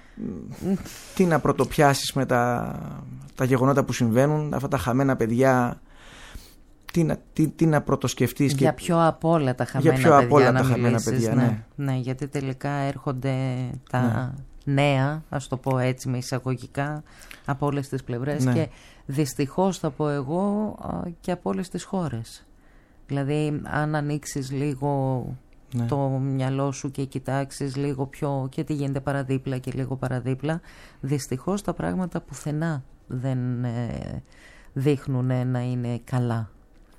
Τι να πρωτοπιάσεις με τα, τα γεγονότα που συμβαίνουν, αυτά τα χαμένα παιδιά, τι να, τι, τι να πρωτοσκεφτείς. Για και... πιο απ' όλα τα χαμένα Για πιο παιδιά, απ' όλα να τα χαμένα μιλήσεις, παιδιά, ναι. ναι. Ναι, γιατί τελικά έρχονται τα ναι. νέα, ας το πω έτσι με εισαγωγικά, από όλες τις πλευρές ναι. και δυστυχώς θα πω εγώ και από όλες τις χώρες. Δηλαδή αν ανοίξεις λίγο... Ναι. το μυαλό σου και κοιτάξεις λίγο πιο και τι γίνεται παραδίπλα και λίγο παραδίπλα, δυστυχώς τα πράγματα πουθενά δεν ε, δείχνουν να είναι καλά.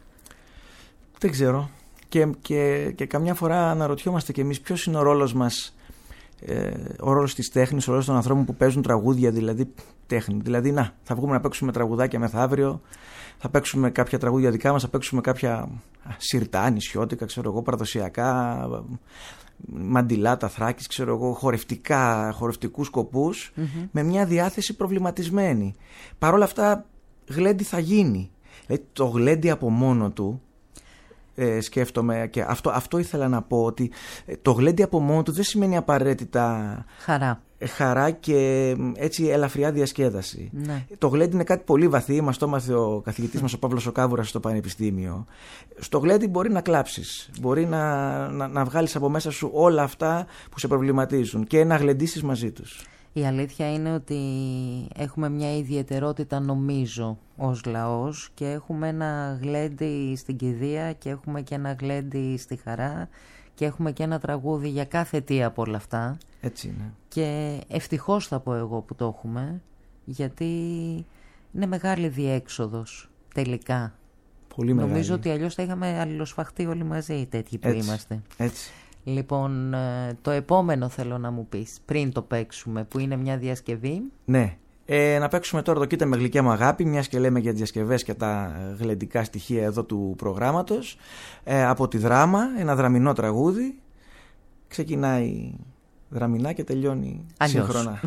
Δεν ξέρω και, και, και καμιά φορά αναρωτιόμαστε κι εμείς ποιος είναι ο ρόλος μας, ε, ο ρόλος της τέχνης, ο ρόλος των ανθρώπων που παίζουν τραγούδια, δηλαδή τέχνη. Δηλαδή να, θα βγούμε να παίξουμε τραγουδάκια μεθαύριο, θα παίξουμε κάποια τραγούδια δικά μας, θα παίξουμε κάποια σιρτά, νησιώτικα, ξέρω εγώ, παραδοσιακά, μαντιλάτα, Θράκης, ξέρω εγώ, χορευτικά, χορευτικούς σκοπούς, mm-hmm. με μια διάθεση προβληματισμένη. Παρ' όλα αυτά, γλέντι θα γίνει. Δηλαδή, το γλέντι από μόνο του, ε, σκέφτομαι, και αυτό, αυτό ήθελα να πω, ότι το γλέντι από μόνο του δεν σημαίνει απαραίτητα χαρά. Χαρά και έτσι ελαφριά διασκέδαση. Ναι. Το γλέντι είναι κάτι πολύ βαθύ, μας το έμαθε ο καθηγητής μας ο Παύλος ο Κάβουρας στο Πανεπιστήμιο. Στο γλέντι μπορεί να κλάψεις, μπορεί να, να, να βγάλεις από μέσα σου όλα αυτά που σε προβληματίζουν και να γλεντήσεις μαζί τους. Η αλήθεια είναι ότι έχουμε μια ιδιαιτερότητα νομίζω ως λαός και έχουμε ένα γλέντι στην κηδεία και έχουμε και ένα γλέντι στη χαρά και έχουμε και ένα τραγούδι για κάθε τι από όλα αυτά. Έτσι είναι. Και ευτυχώς θα πω εγώ που το έχουμε, γιατί είναι μεγάλη διέξοδος τελικά. Πολύ μεγάλη. Νομίζω ότι αλλιώς θα είχαμε αλληλοσφαχτεί όλοι μαζί οι τέτοιοι που έτσι, είμαστε. Έτσι. Λοιπόν, το επόμενο θέλω να μου πεις, πριν το παίξουμε, που είναι μια διασκευή. Ναι. Ε, να παίξουμε τώρα το «Κοίτα με γλυκιά μου αγάπη», μιας και λέμε για τις διασκευές και τα γλεντικά στοιχεία εδώ του προγράμματος. Ε, από τη Δράμα, ένα δραμινό τραγούδι. Ξεκινάει δραμινά και τελειώνει αλλιώς σύγχρονα.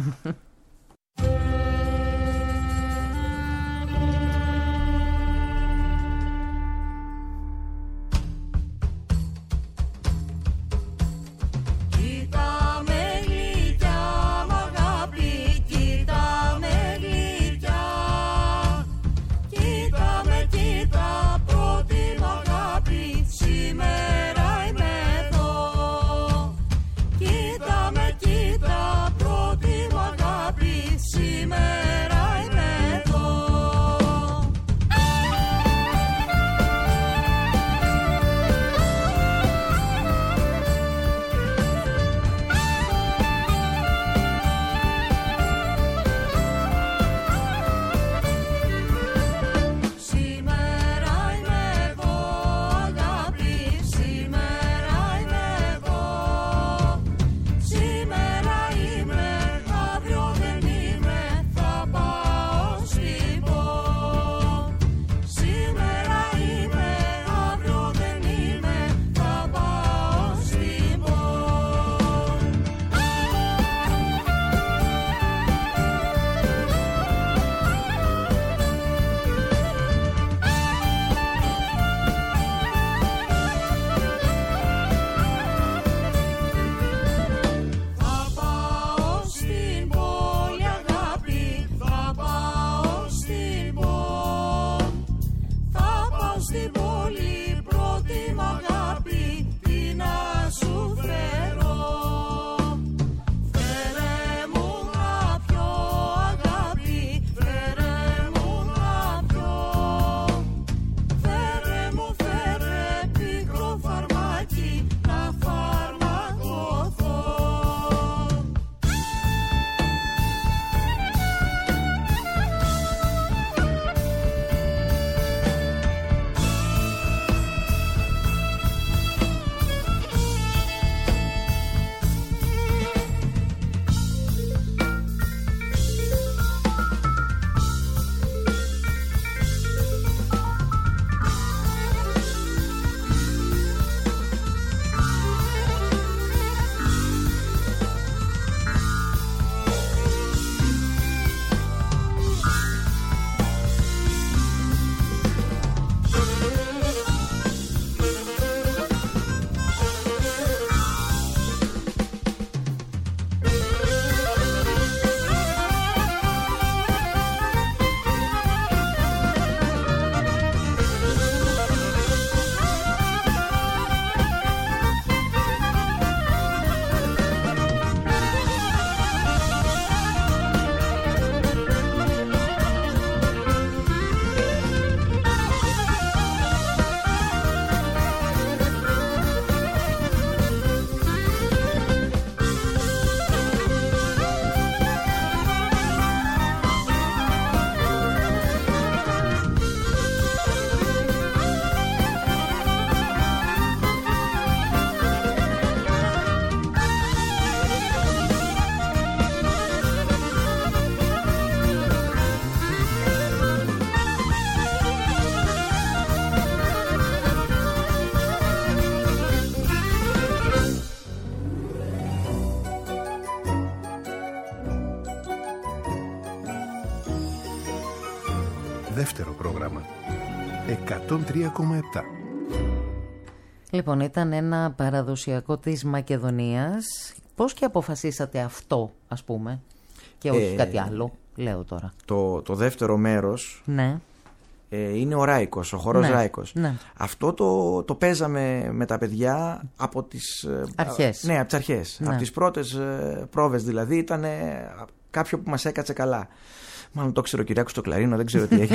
δεύτερο πρόγραμμα. εκατόν τρία κόμμα επτά. Λοιπόν, ήταν ένα παραδοσιακό της Μακεδονίας. Πώς και αποφασίσατε αυτό, ας πούμε, και όχι ε, κάτι άλλο, λέω τώρα. Το, το δεύτερο μέρος, ναι, ε, είναι ο Ράικος, ο χορός, ναι, Ράικος. Ναι. Αυτό το, το παίζαμε με τα παιδιά από τις αρχές. Ναι, από τις αρχές. Ναι. Από τις πρώτες ε, πρόβες δηλαδή ήταν ε, κάποιο που μας έκατσε καλά. Μάλλον το ξέρω ο Κυριάκος στο κλαρίνο, δεν ξέρω τι έχει.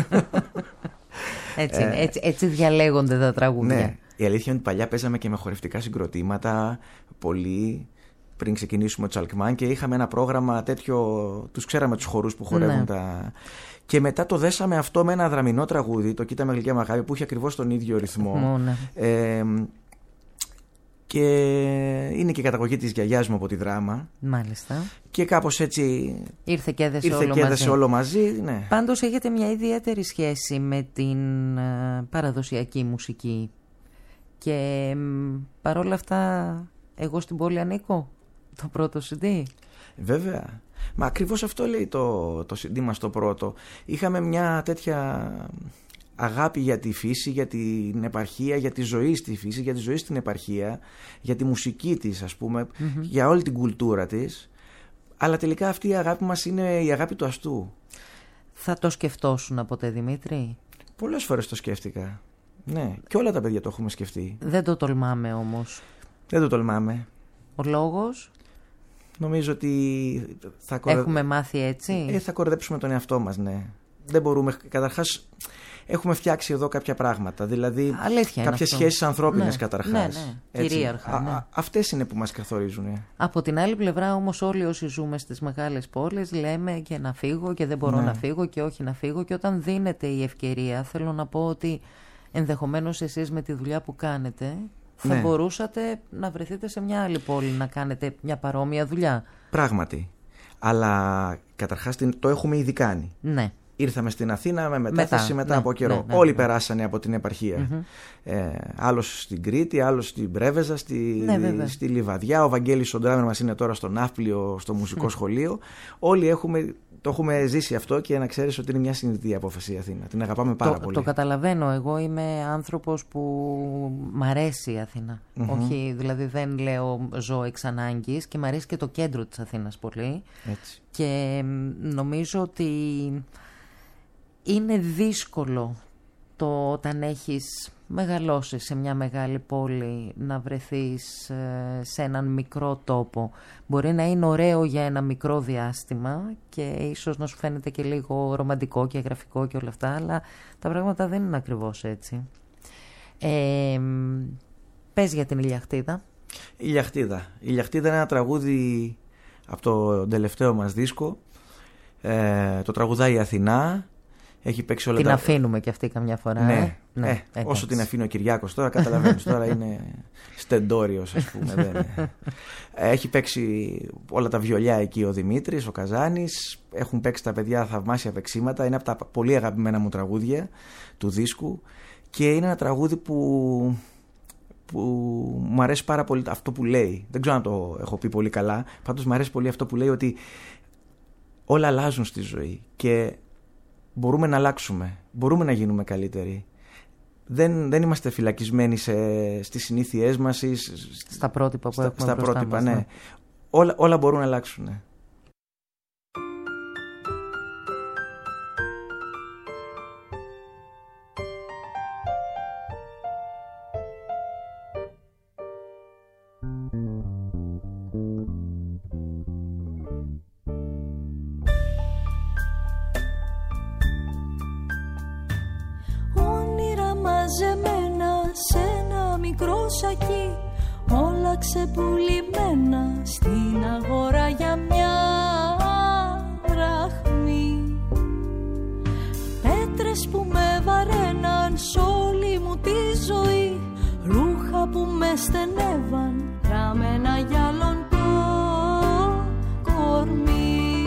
έτσι, ε, έτσι, έτσι διαλέγονται τα τραγούδια. Ναι, η αλήθεια είναι ότι παλιά παίζαμε και με χορευτικά συγκροτήματα, πολύ πριν ξεκινήσουμε το Τσαλκμάν, και είχαμε ένα πρόγραμμα τέτοιο, τους ξέραμε τους χορούς που χορεύουν, ναι, τα... Και μετά το δέσαμε αυτό με ένα δραμηνό τραγούδι, το Κοίτα με γλυκιά μ' αγάπη, που είχε ακριβώς τον ίδιο ρυθμό. Ναι. Ε, και είναι και η καταγωγή της γιαγιάς μου από τη Δράμα. Μάλιστα. Και κάπως έτσι ήρθε και έδεσε, ήρθε όλο, και έδεσε μαζί. όλο μαζί. Ναι. Πάντως έχετε μια ιδιαίτερη σχέση με την uh, παραδοσιακή μουσική. Και um, παρόλα αυτά, εγώ στην πόλη ανήκω, το πρώτο σι ντι. Βέβαια. Μα ακριβώς αυτό λέει το, το σι ντι μας το πρώτο. Είχαμε μια τέτοια αγάπη για τη φύση, για την επαρχία, για τη ζωή στη φύση, για τη ζωή στην επαρχία, για τη μουσική της, ας πούμε, mm-hmm. για όλη την κουλτούρα της. Αλλά τελικά αυτή η αγάπη μας είναι η αγάπη του αστού. Θα το σκεφτόσουν ποτέ, Δημήτρη? Πολλές φορές το σκέφτηκα. Ναι, και όλα τα παιδιά το έχουμε σκεφτεί. Δεν το τολμάμε όμως. Δεν το τολμάμε. Ο λόγος? Νομίζω ότι θα κορε... έχουμε μάθει έτσι. Ε, θα κορδέψουμε τον εαυτό μας, ναι. Δεν μπορούμε. Καταρχάς, έχουμε φτιάξει εδώ κάποια πράγματα. Δηλαδή, κάποιες σχέσεις ανθρώπινες, ναι, καταρχάς. Ναι, ναι. Κυρίαρχα. Ναι. Α, αυτές είναι που μας καθορίζουν. Από την άλλη πλευρά, όμως, όλοι όσοι ζούμε στις μεγάλες πόλεις λέμε και να φύγω και δεν μπορώ, ναι, να φύγω και όχι να φύγω. Και όταν δίνεται η ευκαιρία, θέλω να πω ότι ενδεχομένως εσείς με τη δουλειά που κάνετε θα, ναι, μπορούσατε να βρεθείτε σε μια άλλη πόλη να κάνετε μια παρόμοια δουλειά. Πράγματι. Αλλά καταρχάς το έχουμε ήδη κάνει. Ναι. Ήρθαμε στην Αθήνα με μετάθεση μετά, μετά, ναι, από καιρό. Ναι, ναι, Όλοι ναι. περάσανε από την επαρχία. Mm-hmm. Ε, άλλος στην Κρήτη, άλλος στην Πρέβεζα, στη, ναι, στη Λιβαδιά. Ο Βαγγέλης ο ντράμερ μας είναι τώρα στο Ναύπλιο, στο μουσικό mm. σχολείο. Όλοι έχουμε, το έχουμε ζήσει αυτό, και να ξέρεις ότι είναι μια συνειδητή απόφαση η Αθήνα. Την αγαπάμε πάρα το, πολύ. Το καταλαβαίνω. Εγώ είμαι άνθρωπος που μ' αρέσει η Αθήνα. Mm-hmm. Όχι, δηλαδή δεν λέω ζω εξ ανάγκης, και μ' αρέσει και το κέντρο της Αθήνας πολύ. Έτσι. Και νομίζω ότι είναι δύσκολο το όταν έχεις μεγαλώσει σε μια μεγάλη πόλη να βρεθείς σε έναν μικρό τόπο. Μπορεί να είναι ωραίο για ένα μικρό διάστημα και ίσως να σου φαίνεται και λίγο ρομαντικό και γραφικό και όλα αυτά, αλλά τα πράγματα δεν είναι ακριβώς έτσι. Ε, πες για την Ηλιαχτίδα. Η Ηλιαχτίδα. Η Ηλιαχτίδα είναι ένα τραγούδι από το τελευταίο μας δίσκο. Ε, το τραγουδάει η Αθηνά. Έχει παίξει όλα την τα... αφήνουμε και αυτή καμιά φορά. Ναι, ε? ναι ε, όσο την αφήνει ο Κυριάκος τώρα, καταλαβαίνεις, τώρα είναι στεντόριος, ας πούμε. Δεν... Έχει παίξει όλα τα βιολιά εκεί ο Δημήτρης, ο Καζάνης. Έχουν παίξει τα παιδιά θαυμάσια παίξήματα. Είναι από τα πολύ αγαπημένα μου τραγούδια του δίσκου. Και είναι ένα τραγούδι που, που μου αρέσει πάρα πολύ αυτό που λέει. Δεν ξέρω αν το έχω πει πολύ καλά. Πάντως μου αρέσει πολύ αυτό που λέει, ότι όλα αλλάζουν στη ζωή και μπορούμε να αλλάξουμε, μπορούμε να γίνουμε καλύτεροι. Δεν, δεν είμαστε φυλακισμένοι σε, στις συνήθειές μας ή στα πρότυπα που στα, έχουμε στα μπροστά πρότυπα, μας, ναι. ναι. Όλα, όλα μπορούν να αλλάξουν. Ναι. Μαζεμένα σε ένα μικρό σακί, όλα ξεπουλημένα στην αγορά για μια δραχμή. Πέτρες που με βαραίναν σ' όλη μου τη ζωή, ρούχα που με στενεύαν, γραμμένα γυαλόν το κορμί.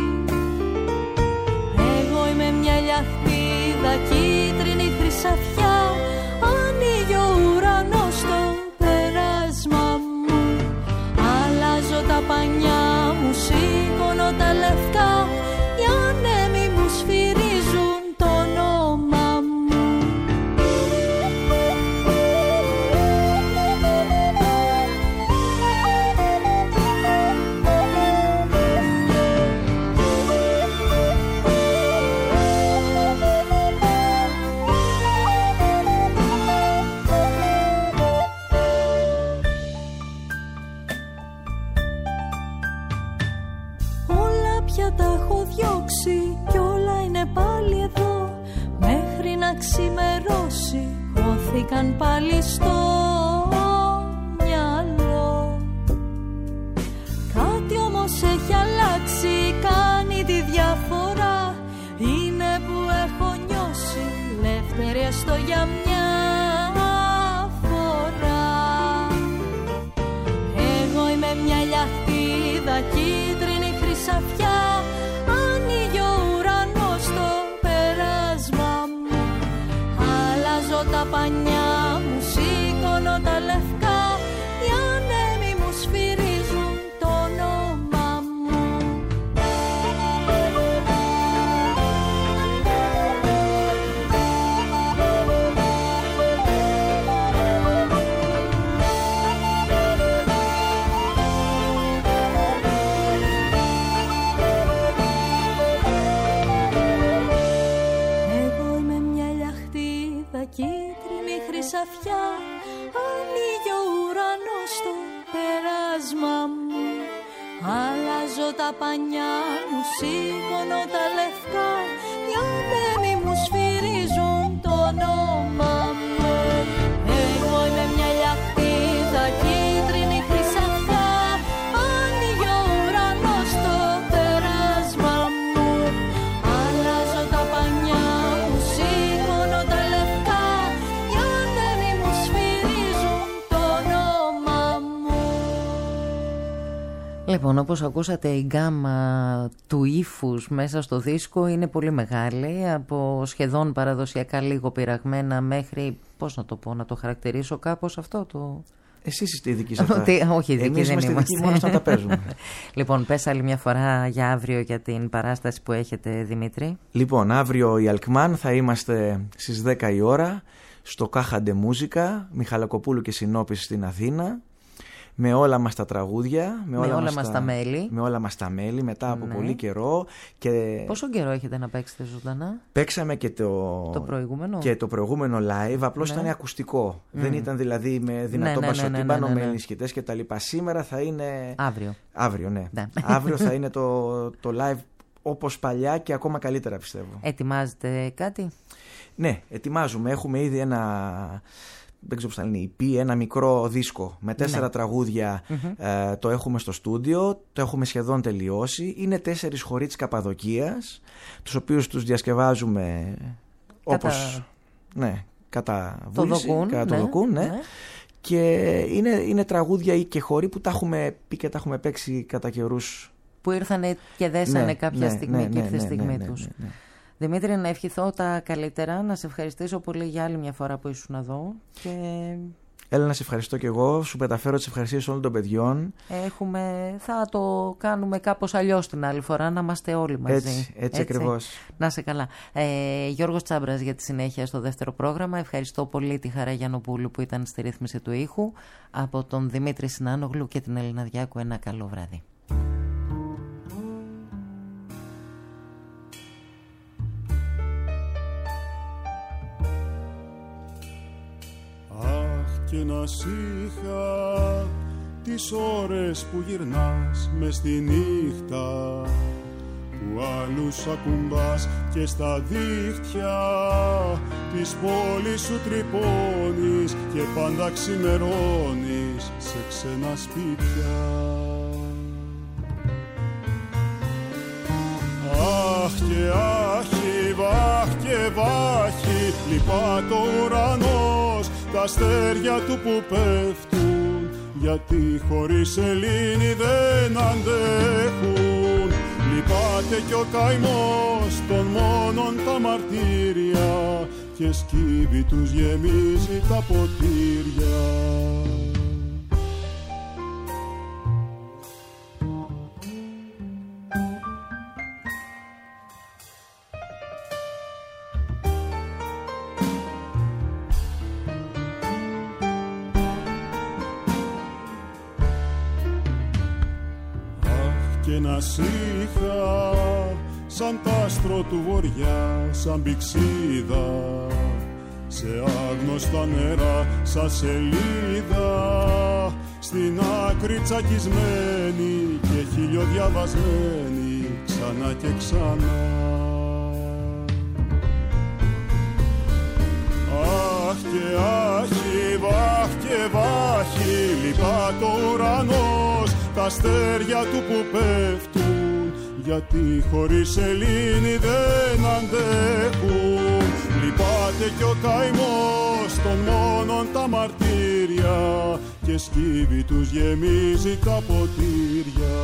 Εγώ είμαι μια ηλιαχτίδα κίτρινη χρυσαφιά, ανοίγει ο ουρανός στο πέρασμα μου. Αλλάζω τα πανιά μου, σήκωνω τα λευκά, οι άνεμοι μου σφυρίζουν το όνομα ξημερώσει χώθηκαν πάλι στο μυαλό. Κάτι όμως έχει αλλάξει, κάνει τη διαφορά. Είναι που έχω νιώσει ελεύθερη έστω για μια φορά. Εγώ είμαι μια λιαχτίδα κίτρινη χρυσαφιά. Ανοίγει ο ουρανός στο πέρασμα μου. Αλλάζω τα πανιά μου, σήκωνω τα λευκά. Οι ανέμοι μου σφυρίζουν το όνομα μου. Εγώ είμαι μια λιαχτίδα κίτρινη χρυσαφιά. Ανοίγει ο ουρανός στο πέρασμα μου. Αλλάζω τα πανιά μου, σήκωνω τα λευκά. Οι ανέμοι μου σφυρίζουν το όνομα μου. Εγώ είμαι μια λιαχτίδα κίτρινη χρυσαφιά. Ανοίγει ο ουρανός στο πέρασμα μου. Αλλάζω τα πανιά μου, σήκωνω τα λευκά. Οι ανέμοι μου σφυρίζουν το όνομα μου. Λοιπόν, όπως ακούσατε, η γκάμα του ύφους μέσα στο δίσκο είναι πολύ μεγάλη, από σχεδόν παραδοσιακά λίγο πειραγμένα μέχρι, πώς να το πω, να το χαρακτηρίσω κάπως αυτό το... Εσείς είστε ειδικοί σε αυτά. Ότι, όχι, ειδικοί Εμείς δεν είμαστε είμαστε. ειδικοί μόνο να τα παίζουμε. Λοιπόν, πες άλλη μια φορά για αύριο για την παράσταση που έχετε, Δημήτρη. Λοιπόν, αύριο η Αλκμάν θα είμαστε στις δέκα η ώρα στο Κάχαντε Μούζικα, Μιχαλακοπούλου και Συνόπης στην Αθήνα. Με όλα μας τα τραγούδια, με, Με όλα, όλα μας μας τα μέλη. με όλα μας τα μέλη, μετά από Ναι. πολύ καιρό. Και Πόσο καιρό έχετε να παίξετε ζωντανά? παίξαμε και το, Το προηγούμενο. και το προηγούμενο live, απλώς Ναι. ήταν ακουστικό. Mm. Δεν ήταν δηλαδή με δυνατό Ναι, ναι, ναι, μπασοτύμπανο, ναι, ναι, ναι. με ενισχυτές κτλ. Σήμερα θα είναι... Αύριο. Αύριο, ναι. Ναι. Αύριο θα είναι το, το live όπως παλιά και ακόμα καλύτερα, πιστεύω. Ετοιμάζετε κάτι? Ναι, ετοιμάζουμε. Έχουμε ήδη ένα... Δεν ξέρω πώς θα λένε, ι πι, ένα μικρό δίσκο με τέσσερα Ναι. τραγούδια. Mm-hmm. Ε, το έχουμε στο στούντιο, το έχουμε σχεδόν τελειώσει. Είναι τέσσερις χοροί της Καπαδοκίας, τους οποίους τους διασκευάζουμε Κατά... όπως... Ναι, κατά Το βούληση, δοκούν, κατά ναι, το δοκούν, ναι. ναι. Και είναι, είναι τραγούδια ή και χοροί που τα έχουμε πει και τα έχουμε παίξει κατά καιρούς. Που ήρθανε και δέσανε Ναι, κάποια ναι, στιγμή ναι, και ναι, ήρθε η ναι, στιγμή ναι, ναι, τους. ναι, ναι. Δημήτρη, να ευχηθώ τα καλύτερα, να σε ευχαριστήσω πολύ για άλλη μια φορά που ήσουν εδώ και Έλα, να σε ευχαριστώ και εγώ, σου μεταφέρω τις ευχαριστίες όλων των παιδιών. έχουμε, θα το κάνουμε κάπως αλλιώς την άλλη φορά, να είμαστε όλοι μαζί. Έτσι, έτσι, έτσι ακριβώς. Να σε καλά. Ε, Γιώργος Τσάμπρας για τη συνέχεια στο δεύτερο πρόγραμμα. Ευχαριστώ πολύ τη Χαρά Γιαννοπούλου που ήταν στη ρύθμιση του ήχου. Από τον Δημήτρη Συνάνογλου και την Έλληνα Διάκου ένα καλό βράδυ. Και να σ' είχα τις ώρες που γυρνάς μες στη νύχτα, που άλλους ακουμπάς και στα δίχτυα της πόλης σου τρυπώνεις και πάντα ξημερώνεις σε ξένα σπίτια. Αχ και άχι, βάχ και βάχι, λυπά το ουρανός, τα αστέρια του που πέφτουν, γιατί χωρίς σελήνη δεν αντέχουν. Λυπάται κι ο καημός των μόνον τα μαρτύρια, και σκύβει τους γεμίζει τα ποτήρια. Και να σ' είχα σαν τ' άστρο του βοριά, σαν πηξίδα σε άγνωστα νερά, σαν σελίδα στην άκρη τσακισμένη και χιλιοδιαβασμένη ξανά και ξανά. τα αστέρια του που πέφτουν, γιατί χωρίς σελήνη δεν αντέχουν. Λυπάται κι ο καημός των μόνον τα μαρτύρια και σκύβει τους γεμίζει τα ποτήρια.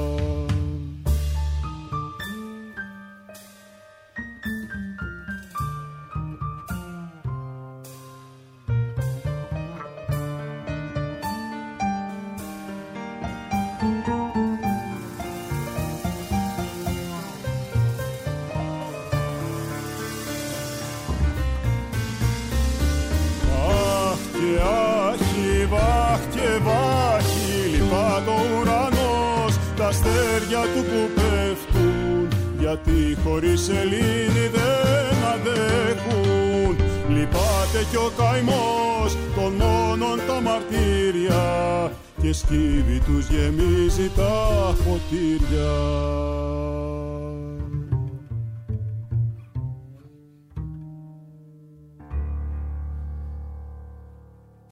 Αστέρια του που πέφτουν, γιατί χωρίς σελήνη δεν αντέχουν. Λυπάται κι ο καημός των μόνον τα μαρτύρια και σκύβει τους γεμίζει τα ποτήρια.